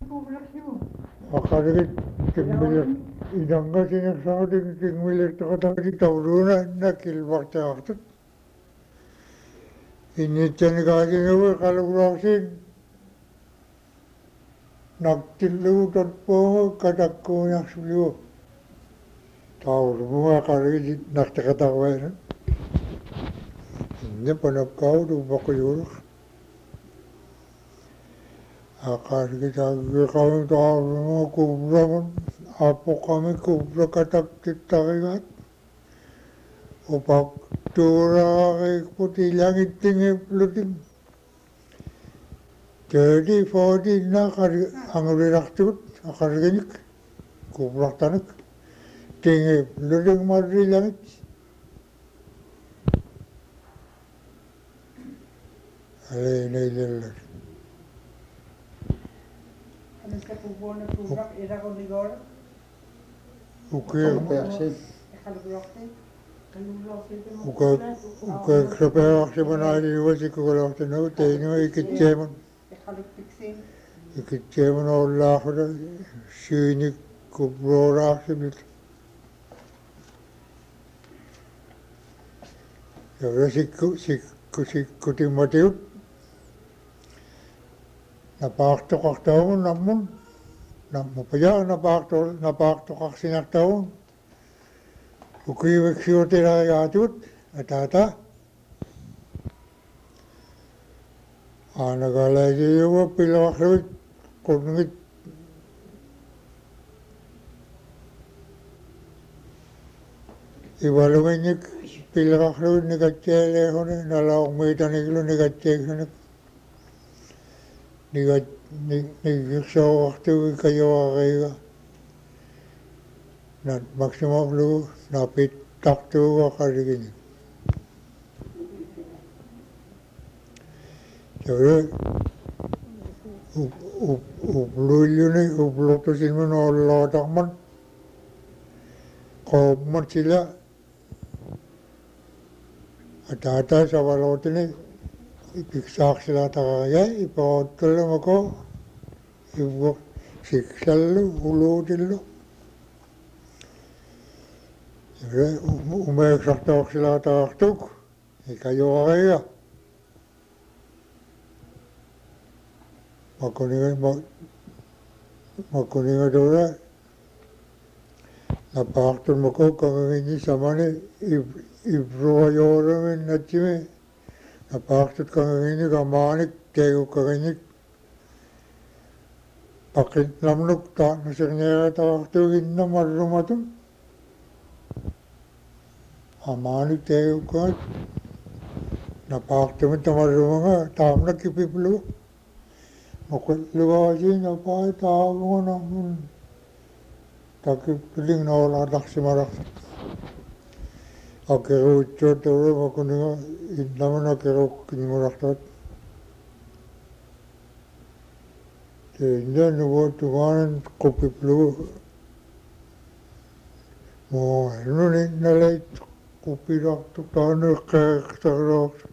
Akarigit tingmilir idanga sinek saating tingmilir takataki tauruna nakilbaktaartut. Innittani kaasinuwe kalugulaksin naktillugu totpoongu katakkuunaqsuligu. Taurumuga akarigit naktakatawaina. Inne panakkaudu bakuyuruk. Akarigit agikawin taurumuga kubraman apokami kubra kataktittakigat. Upak tuuraqi putilangittingi pluting. 30, 40 na anguliraqtugut akariginik kubraqtanik. Tingi pluting marrilangit. Aleinailallar. Anesta kubona kubrak era con rigor. Uke krepeaqsi manaaliuasikkugalaqtanu teinu ikitseeman. Ikitseeman ollaaqula siinik kubrooraqsimit. Yavra sikkutimatiut napaaqtoqartaumun nammun nammupajaa napaaqtoqarsinartaumun ukiiviksiutilarigaatut ataata aanagalaisiuva pilaqarluvit qunngit ivaluginnik pilaqarluvit nikatseeleehuni nalaormiitaniklu nikatseeksunik nigiksooqartugi kajuariga nat maksimumlugu napittartuugu aqaliginik. Tavre upluilluni uplutusilmun ollaataqman qoopmat sila ataata savalootini ipiksaaqsilaataqariga ipaottullamako ivvu siksallu uluutillu tavre umeeksartaoqsilaataqartuk ikajuariga makkuninga tavre napaaqtulmako kangangini samani ivruajoorumi natsimi napaaqtut kangangini kamaanik teegukkaginik paqitnamnuk taaqnusirniarataqartuuginna marrumatun amaanik teegukkagat napaaqtumit tamarrumanga taamna kipiplugu muqillugaasiin apai taamunga nammun takippiling noolaataqsimaraqsut akeruutsuut tavre makkuninga innamun akeruukkinimuraqtuat teinne nuvuuttugaanan quppiplugu muununi nalait quppiraqtuk taanu iqqeeqsariortu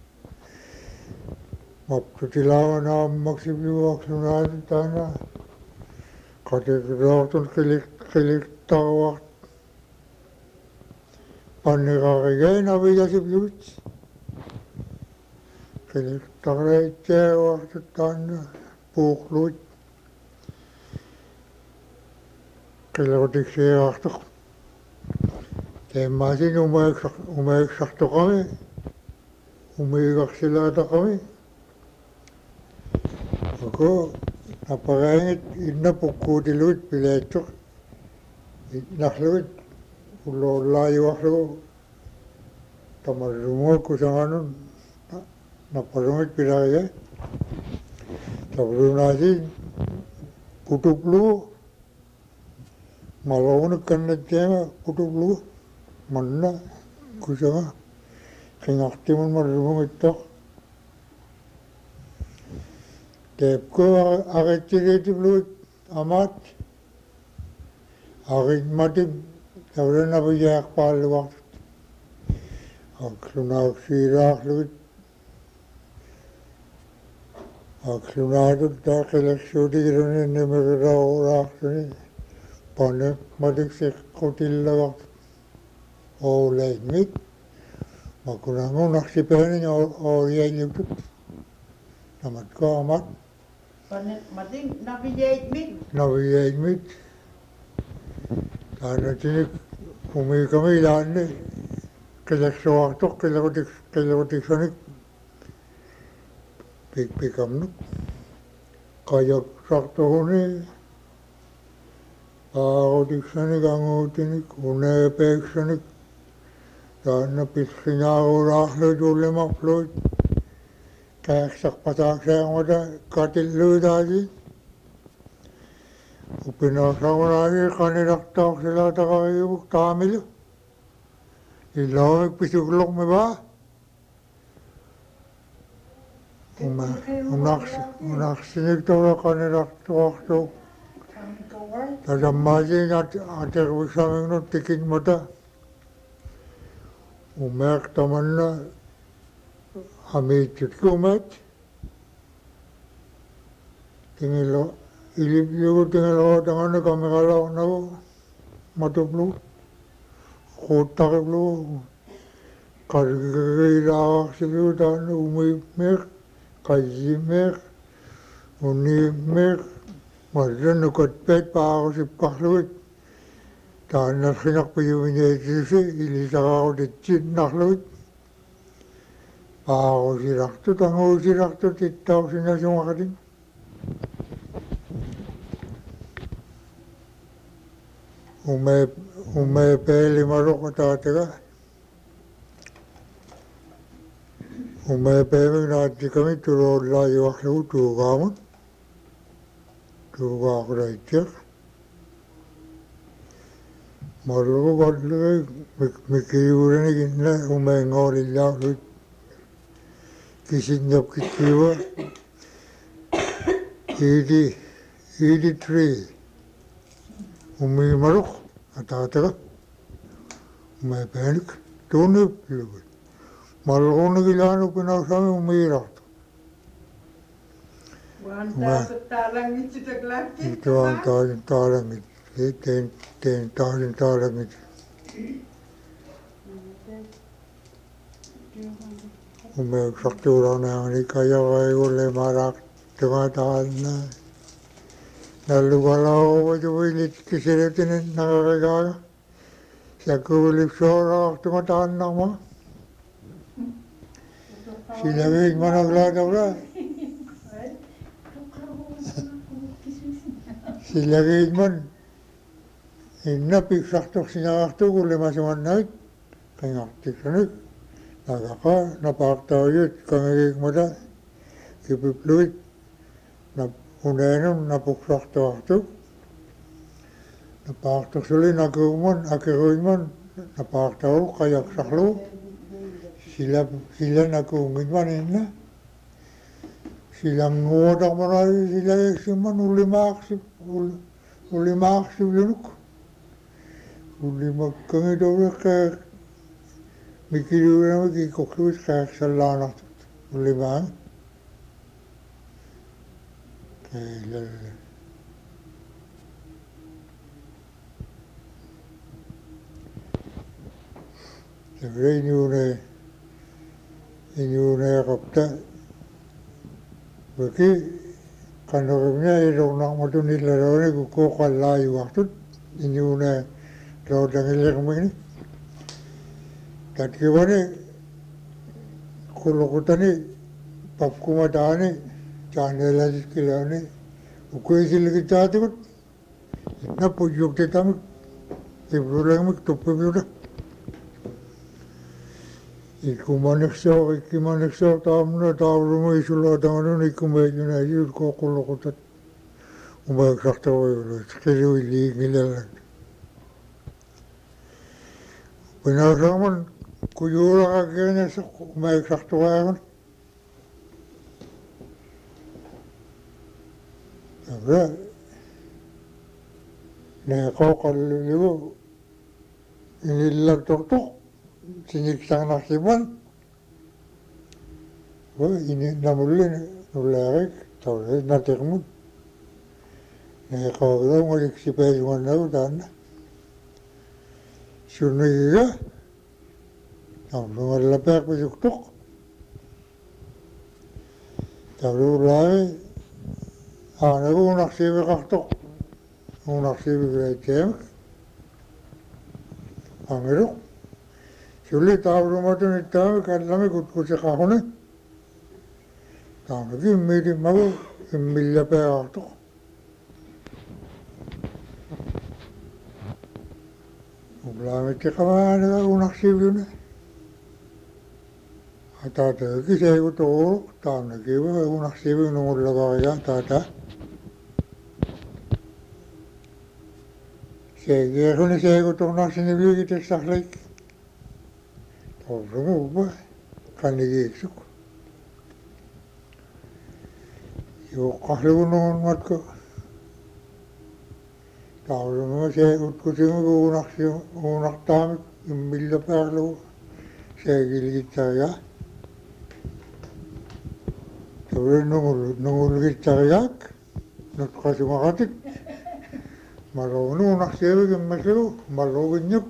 maptutilaava naammaksipluguaqsunaati taana qatikriortun qiliqtaruart panniqarigay navijasiplugut qiliqtaraitseeruartut taanna puuqluit qiluutiksiiqartuq teemmaasin umeeksartuqami umiiqarsilaataqami ako napagaingit inna pukkuutiluit pileetsuq itnarlugit ulloolaajuarlugu tamarrumua kusanganun napparungit pilariga tavrunaasiin putuplugu maluunik kannatteema putuplugu manna kusanga qingartimun marrumungittaq teepku aqittiliitiplugut amaat aqitmatim tavrenavijaaqpaalluartut aqlunauksiiraarlugit Aksunadut ta keleksuutigiruni nimirirauraaksuni pane madiksi kotillavat ouleimit. Makunangun naksipeheni oujäljutut. Namat kaamat. Mating navigate Navijeimit. Taanatinik kumikami laanni keleksuartok kelekutiksonik pikamnuk. Kayak sartohuni aakotiksonik anguutinik uneepeeksonik taanna piskinaauraahluit ullimaqluit kääksaqpataakseamata katilluitaasi upinaasaunaaji qanilaqtauqsilaataqaviivuk taamilu illoomik pisukluqmivaa unaqsinik tola qanilaqtuaqtuq tasammaasiin aterviksamingnut tikitmata umeaq tamanna amiitsutki umeat tingilo ilipjugu tingiloqatanganna kamiqalaqnagu matuplu quuttaqiplu qargilaaqarsiplu taanna umiipmeeq qayimeeq uniimmeeq marra nukatpeet paaqusipqarluit taannalqinaqpiyumineetisi ilisaqaaqutitsinarluit paaqusiraqtut anguusiraqtut ittausinasumaqatin umeepeelimaruq taatega umeepeemik naattikami tuloolaajuaqlugu tuugaamun tuugaaqulaittiq marlugu vallugi mikiyuuranik inna umeengoolillaaqluit kisinngapkittiiva iidi tree umiimaruq ataataga umeepeenik tuuniplugu malquunigilaanu pinausami umiiraqtu ituan taalangit teen taalangit umeek saktuuraanaangani kajaqaigulle maraq tungataalna nallugalauvajuvilit kisiretinin naqaqigaaga sakkuvilipsooraqtungataalnaqma silagit managlaatavra silagit man inna piksaqtuqsinaqartuqullimasimannait qingaqtiksanik nagaqa napaaqtaujut kangigikmata kipipluit uneenun napuksaqtuaqtuk napaaqtuqsuli nakuuman akiguiman napaaqtaulu qayaksaqlu sila nakuungitman inna silanguutaqmanai silagiksimman ullimaaqsivlunuk ullimakkangitoviqqeeq mikiyuuramik ikuqluit qeeqsallaanartut ullimaang inyuuneeqapta vaki qanaqimna iruqnaqmatun illaroonik ukkuuqallaayuaqtut inyuune rootangiliqmigni tatkivani quluqutani papkumataani chaaneelasiskilaani ukkuisillikitaatikut inna puyyuktitamik iplulegmik tuppipluta ikkimaniksoq taamna taavluma isulaatanganun ikkumeejunaasiut quluqutat umeeksaqtavuiluit qiluilliingilallat pinausaman kuyuuraqakiinasaq umeeksaqtuqaagan Abra neeqoqalluligu inillartortoq siniksaanarsiman wa ini namulli nullaarik Tawag natin mo. Nakakawala mo eksipay mo na utan. Sunniga. Ang lumalapak ko yuktok. Tawag ulay. Ano ko naksibi kaktok. Naksibi ko temek. Ang irok. Sulit tawag mo ito ni temek at lamig kutkusa kahone. Tawag imili mago imilapak kaktok. Ulamit kaman na naksibi na. Tata kisay ko to tam na kiba naksibi nung lagaya tata. Sige ko ni say ko to naksinibi kita saklay. Tawag mo ba kanigik. Yung kahlo nung mat ko. Tawag mo say utkusin mo unak tamik imila paklo. Say giligit tayo. Tawag nung uligit tayo. Natkasi makatik. Marunong naksibi yung maslo. Malugin niyo.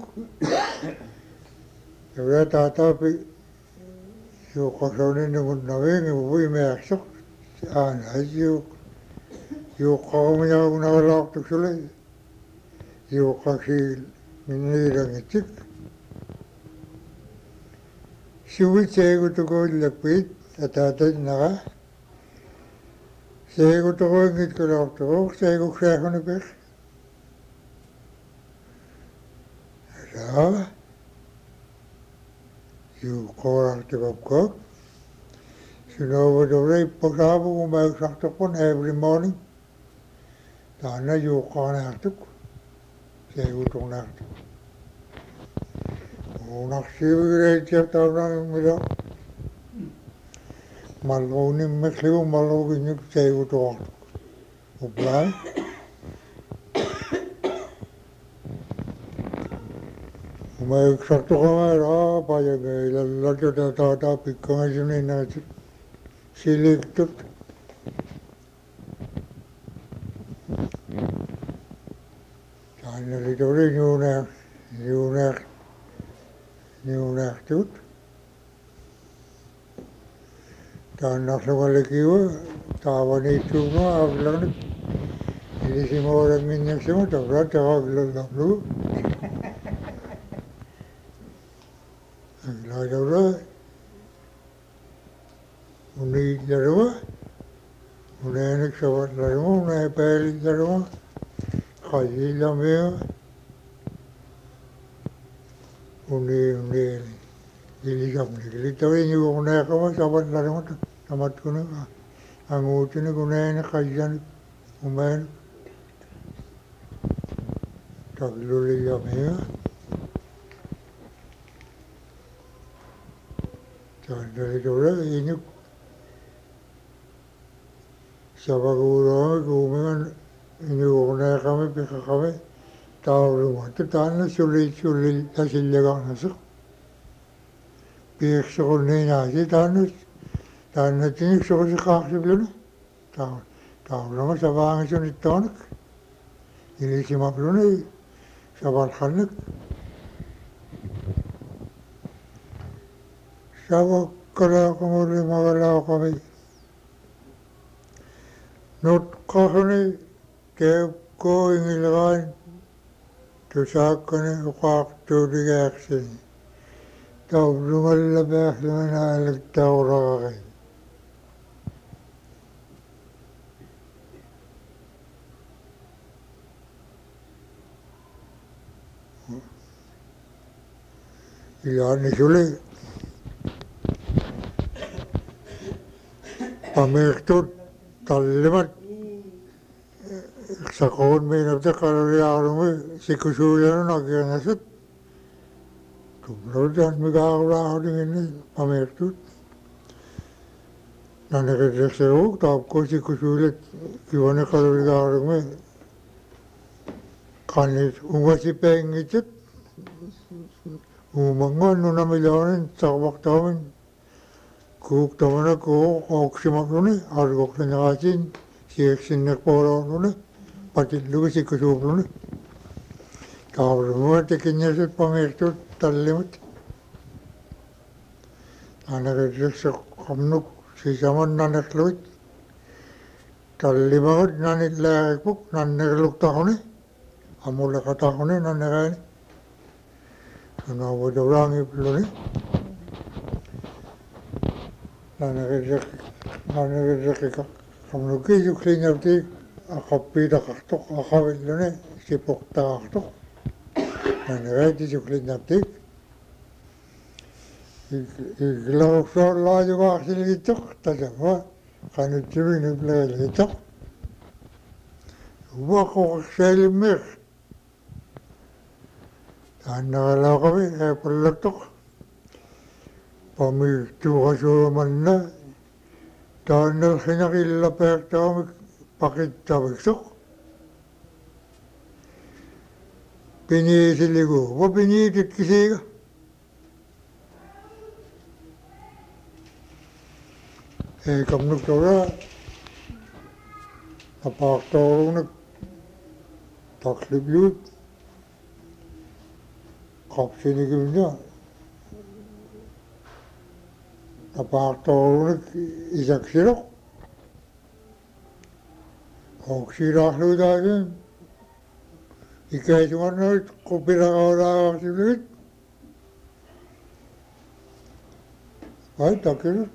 Tawag tatapi. Yung kasanin nung nawing ibubuy may aksok. Ana yung kawang niya nakalak to sila. Yung kasi nilirang itik. Suwit saya ko to ko lapit at tatay na ka. Saya ko to ko ngit ko lang to ko. Saya ko kaya ko na pek. Sa yung korang tibab ko. Sinawa daw rin, pagsabo kung may sakto po every morning. Sana yung naktuk. Siya utong naktuk. Kung naksibi rin siya tao na yung mila. Malawin mesliw, malawin yung siya utong naktuk. Ublay. Kung may sakto ka nga, payag ilalagyo na tatapik ka nga siya natin. Siliktot. Sana rito rin yung naktut. Sana nakasumalikiwa, tawa na ito mo, aglang. Hindi si mo orang minyak siya, tapos aglang na mo. Aglang daw na. Unay dalawa, unay nagsawat dalawa, unay payalig dalawa, kasi lamaya, unay, ilisap na kilitawin yung unay kawa, sawat dalawa, tamat ko na, ang uti na unay na kayan, umayan, tagluli lamaya, sandali dalawa, inyok, sa pag-uulaw kami, inuuna kami, pika kami, tao lumang. Tataan na sulit-sulit na siligang nasok. Piyekso ko na inasi, taan na tinikso ko sa kaksiblo na. Tao lumang sa bangin sunit tonak. Ilisimap lo na sa balkanak. Sa wakala ko mo rin magalaw kami. Not kahani keep going along to sakane uqaq to the action. Taw lumalabah lana nagtawraqay. Yani suli. Pamektot tallimat. Sakon may nabtakarari arumi sikusuyan nagyanasat. Tumrodan magkakula din ini pamektot. Nanakasaksayo tapko sikusulit kiwana karari arumi. Kanit umasipengitsit. Umangan no namilanin sa waktawan. kuuktamana kuu oksimakluni argoklinaasin sieksinnerpoololuni patillugi sikkusuupluni kaavrumua tekinnesut pamirtut tallimut anagirriksa qamnuk sisaman nanerluit tallimagut nanillaaikpuk nannerluktaquni amulaqataquni naneraani sunaavuduraangipluni nanagirrikka qamnukisuklinartik aqappiitaqartuq aqavilluni sipuqtaqartuq naneraaitisuklinartik iglauqsoorlaajugaaxilgittuq tasama qanutsimignuplegilgittuq uvaquqseelimmiq taannaqalaaqami eepallaktuq pamiltuuqasuumanna taannerxinaq illapeertaamik paqittaviktuq piniisiligu uva piniitikkisiiga eikamnuktora apaaqtooruunak taklipyuut qapsinikimna apaaqtooruunak isaksiroq oksiraaqluutaasin ikaisumannarit qupiraqaulaaqarsipligit ai takirut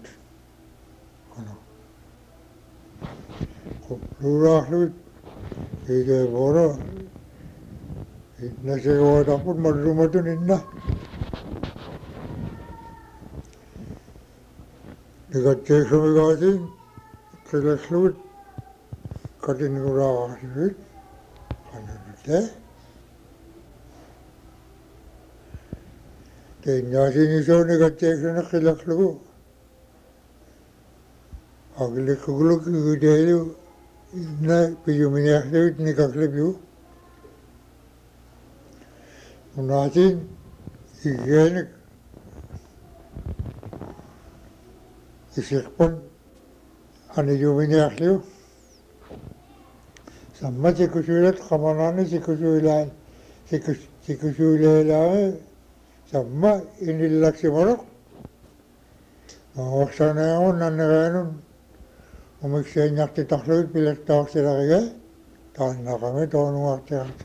luuraaqluut ikeeporo innasegootaqput marrumatun inna nikatteeksumigaasin qileqluut katinuraaqarsipligit qanunute teinnaasinisoo nikatteeksuna qileqlugu aglikkugluk iguteelu inna piyuminiaqluut nikaklipyu unaasin igeenik isiqpun aniyuminiaqliu samma sikkusuilat qamanaani sikkusuileelaami samma inillaksimaroq oqsaneegun nanneqeenun umikseeñartitaqluit pilertaaqsilariga taannaqami toonuartiqat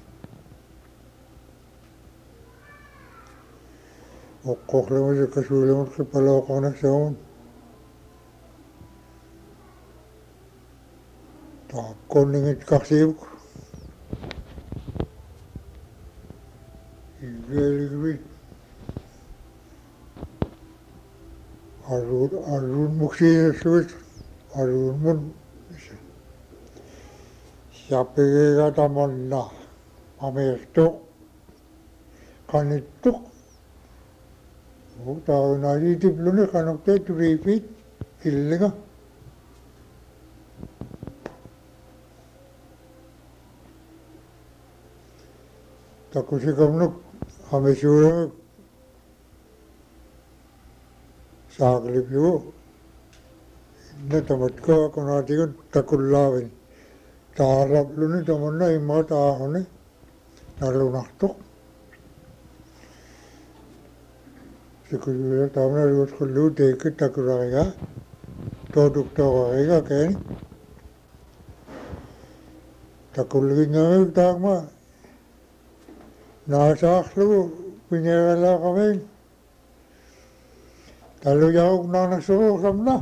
oqqoqlumi sikkasuulimut qippalooqornaksagun taaqkonningit kaqsiivuk igeeligvit arruun muksiinerluit arruunmun sapigigatamonna pamirtuq qanittuq taunaaliitipluni qanuqtee turiipiit illinga takusikamnuk amisuuramik saaklipyugu inna tamatkaa kunaatigun takullaavin taarapluni tamanna immaa taahuni nalunartuq sikkusuula taamna ruuskulluu teekkit takurariga tootuktoqariga keeni takulliginnamik taakma naasaaqlugu piñeegalaaqamiin talujauk naanaksuruuqsamna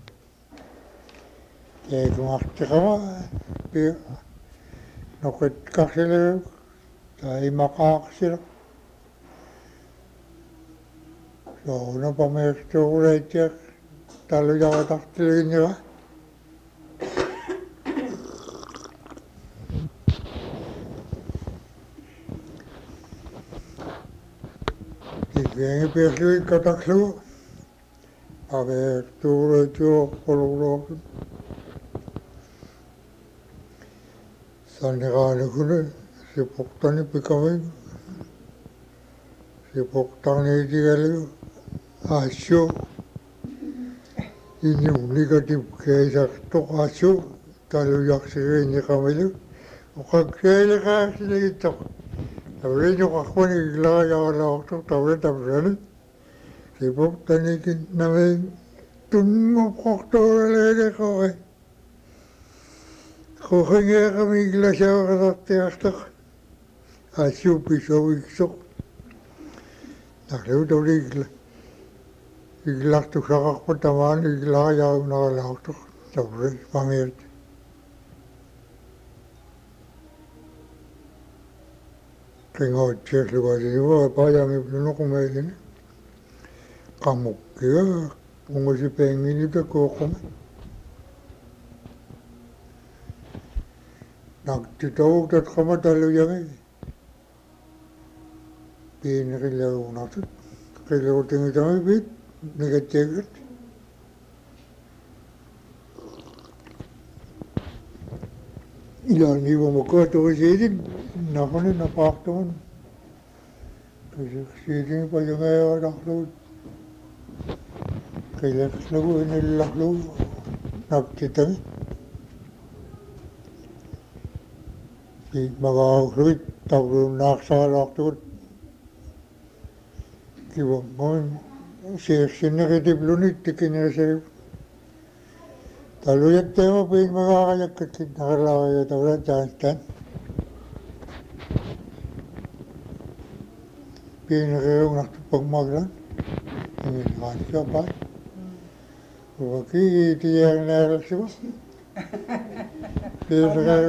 eegumartiqama noqitqarsiliguk taimaqaaqsira soona pamirtuuqulaitiaq talujaqatartiliginniga ikeengi piaqluit kataklugu abeertuuqulaitiuq quluqluuqtut sanniqaanikuni sipuqtani pikamin sipuqtaqniitigaligu aassu Inyu negative kaya tokasu talu yaksiri ni kamilu. Ukakele kaya sinigito. Tawre nyo kakuni igla ya lakto tawre tawre. Sibuk tanikin namin tungo kakto lele kawe. Kukhenge kami igla siya kasakti aktak. Asu piso iksok. Naklew tawre igla. Iglak tu sakak pataman igla ya nakalakto tawre pamirt. Kaya cek lupa siwa payang ibnu kumain. Kamu kira pengusi pengen itu kokom. Nak tahu tak kamu tahu yang ini kalau nak kalau tinggal jalan bit negatif. Ilan ni bamuka tu jadi nak ni nampak tu. Jadi payung ayah nak lu. Kaya lagu ini lagu nak kita ni. Di magagawit tahu nak salah tu. Kibo mon sini kita belum ni tikinya sih. Kalau yang tema pun magagayak kita nakalawa ya tahu jangan. Pinakaya nak pagmaglan. Ini kan siapa? Waktu dia nak siapa? Pinakaya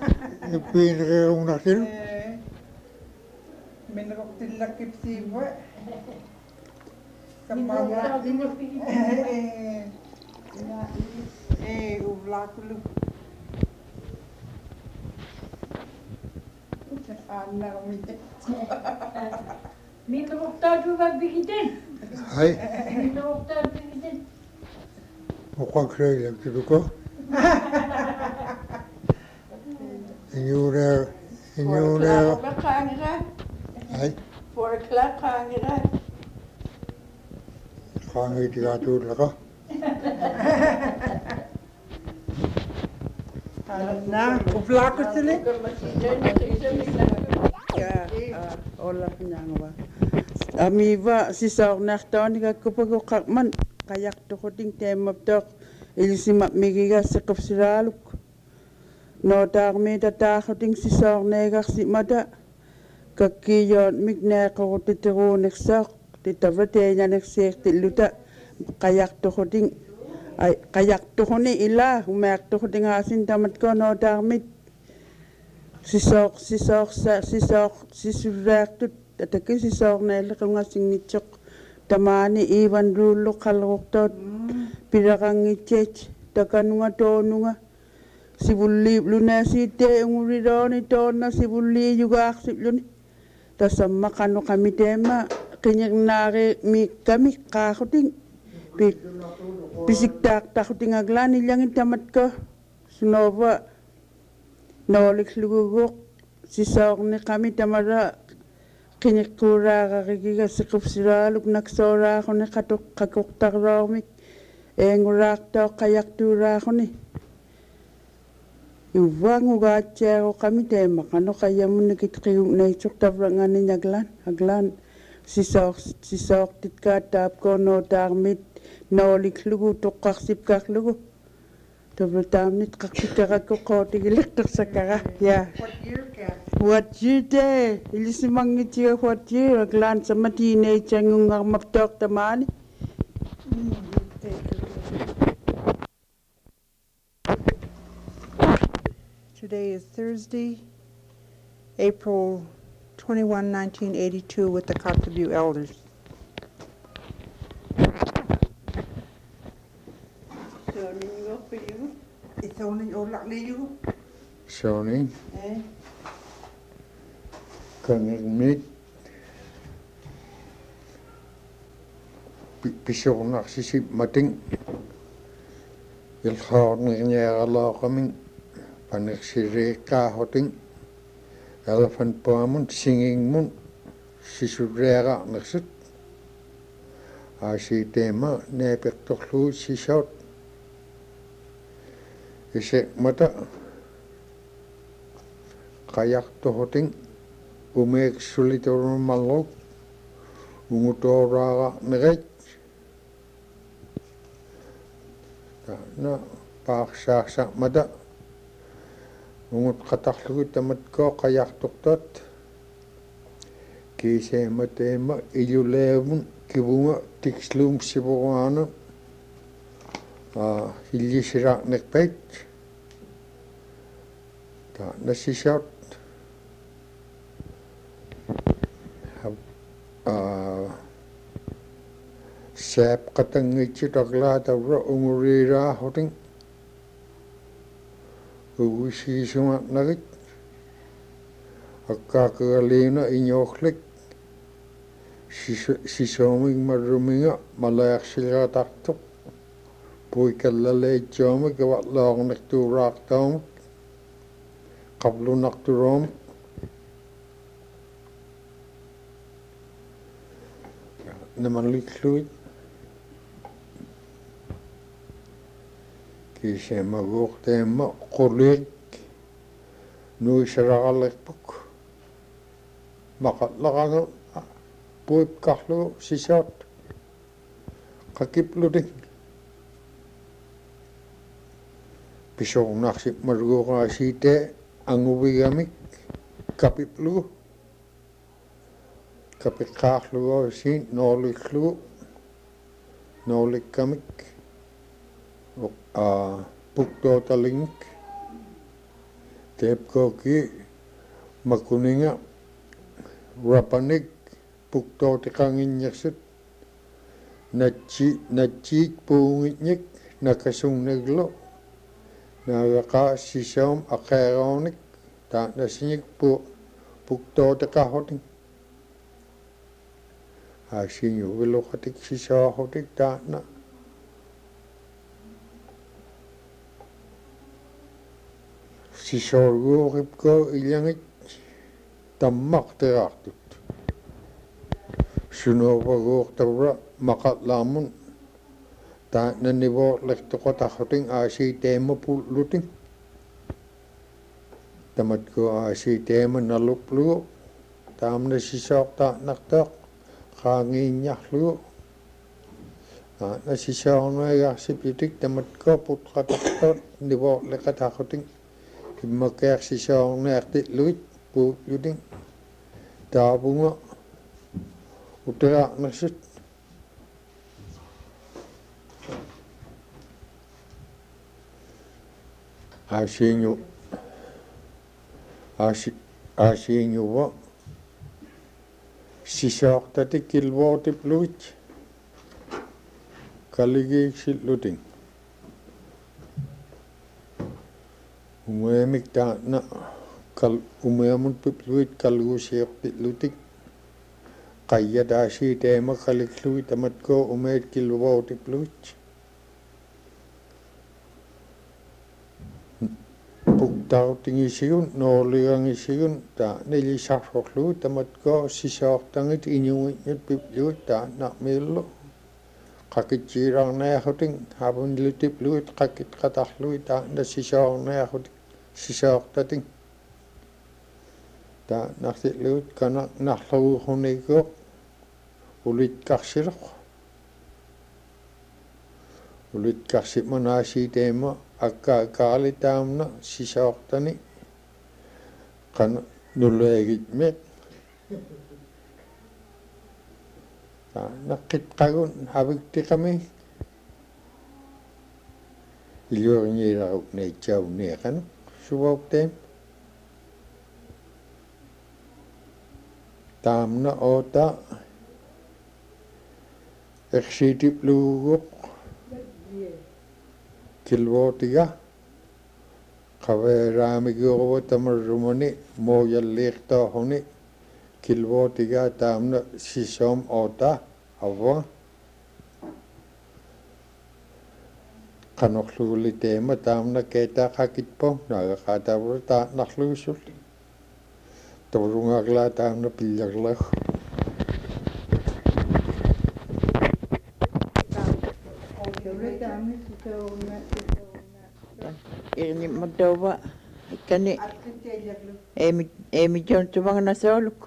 nak siapa? Menurut tilak kipsiwa. Kemana? Ublak lu. Anak minta. Min doktor du var bigitin. Hai. Min doktor bigitin. Muka kaya tu tu ko. Inyura. Hai. 4 o'clock kangira. Kangi tiga tu laka. Nah, ublak sini. Olaf nyangwa. Amiva si saur naktaon ka kupago kakman kayak tukuting temap tok ilisima migiga sikap siraluk. No tarme tatakuting si saur negak si mada kakiyon migne ko titiro neksak titavate nya neksek tiluta kayak tukuting ay kayak tukuni ila umek tukuting asin tamat ko no tarmit sisok tut atake sisok na ila kung asing nichok tamani iwan rulo kaloktot pirakang ichech takanunga tonunga sibuli luna site ngurironi tona sibuli juga aksip luni tasama kanu kami tema kinyak nare mi kami kakuting pisik tak takuting aglan ilang tamat ko sunova Nolik lugugok sisok ni kami tamara kinikura kakikiga sikap siraluk naksora ko ni kakok takromik ngurak to kayak tura ko ni iwang ugatya ko kami tema kano kaya mo nakitkiyo na isok tabrangan ni aglan sisok titka tap ko no tarmit nolik lugu tokaksip kak lugu Tablatamnit kakitara ko tigilik sakara ya. What year ka? What year day? Ilisimang itiya what year aglan sa matine changung maptok tamani. Today is Thursday, April 21, 1982 with the Cockaboo Elders. It's only olak liu. Sony. Kangmit. Pisok nak sisip mating. Ilkhar niya Allah kaming paniksiri kahoting. Elephant pamun singing mun sisudrega naksut. Asi tema nepek toklu sisot. ise mata kayak tohoting umek sulitorun malok ungutora neret na paksa mata ungut kataklugut tamat ko kayak toktot kise matema ilulemun kibunga tikslum sibuana hillisira nekpet ta nasishat sep katangi chitagla tawra ungurira hoting ugusi suma nagit akka kalina inyoklik sisoming maruminga malayak sila taktok pui kalale joma gawat long nekturak tom kablu nakturom naman likluit kise maguk tema kulik nui sarakalek puk makat lakano puip kahlo sisat kakip luding pisong naksip margo kasite angubigamik kapip lu kapit kahlo si nolik lu nolik kamik pukto talingik tep koki makuninga rapanik pukto tikangin yaksit nachik pungitnik nakasung neglo nagaka sisom akaronik ta nasinik pukto tikahoting asinyo wilokatik sisahotik ta na sisorgo ripko ilyangit tammak teraktut sunovago tawra makat lamun ta nanibo lektoko tahoting asi tema puluting tamat ko asi tema naluplu tam na sisok ta naktak kanginyah lu na sisok na yaksipitik tamat ko putkataktot nibo lekatahoting makak sisok na aktit luit pu yuding tabunga utara nasit asinyo wa sisok tati kilwo tip luit kaligig silluting umemik ta na umemun pipluit kalgusiyok pitlutik kaya dasi tema kalikluit tamat ko umet kilwo tipluit puktaw tingisiyun noligang isiyun ta nilisakokluit tamat ko sisok tangit inyungit pipluit ta na milo kakit jirang na yakuting habun litipluit kakit katakluit ta na sisok na yakuting sisok tating ta naktikluit kanak naklaw hunigok ulit kaksirok ulit kaksip manasi tema akka kali tamna sisok tani kan nulegit met ta nakit kagun habikti kami ilyor nyiraw na ikaw niya kan subok tem tamna ota eksitip lugok kilwotiga kaweramigo tamarumani moyallikta honi kilwotiga tamna sisom ota awa kanokluuli tema tamna keta kakitpom nagakatawra ta naklusul tawrungakla tamna pillaklak irni matawa ikani Atkin tejaglu. emi jon tubang nasoluk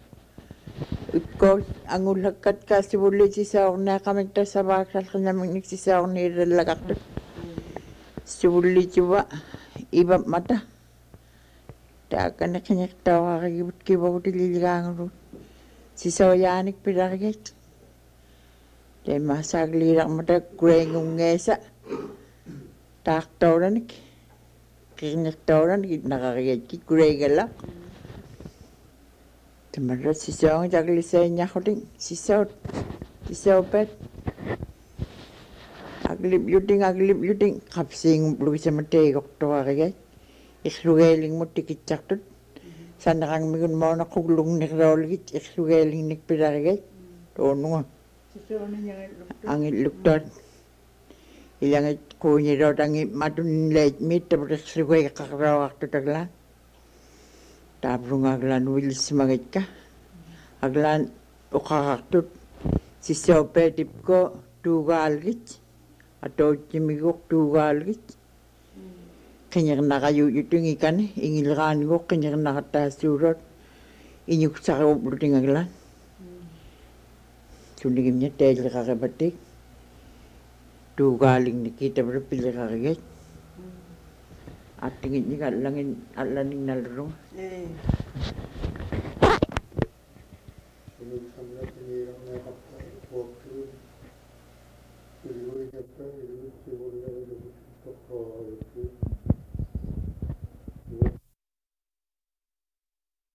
ikkol angulakat kasibuli sisaorna kamenta sabakal khnamik sisaorni relagaktu sibuli chuba iba mata taakana khanyak tawagibut kibawut liligangu sisoyanik pidarget te masaglirak mata kurengungesa taaktoranik kinektoran nakakayat ki kuregala Teman sisong jagli senya hoding sisopet aglip yuding kapsing blu sama te gokto agay ikrugeling mo tikichaktut sanakang migun mo na kuglung nikrolgit ikrugeling nikpiragay tonunga ang iluktot ilang kunyi rod ang matun late meet tapos ikruge kakrawak tutagla tabrung aglan wilis mangit ka aglan ukakaktut sisopetip ko tugalgit atau cimigok tugalgit kanyang nakayuyuting ikan ingilkan ko kanyang nakatasurot inyuk sa kabuluting aglan sundigim niya tel kakabatik tugaling nikita berpilih kakagit at tingin niya alaning nalrong Sunod samla tinirang na kapag-walkthrough. Iluwi na pa, iluwi sibulan na kapag-walkthrough.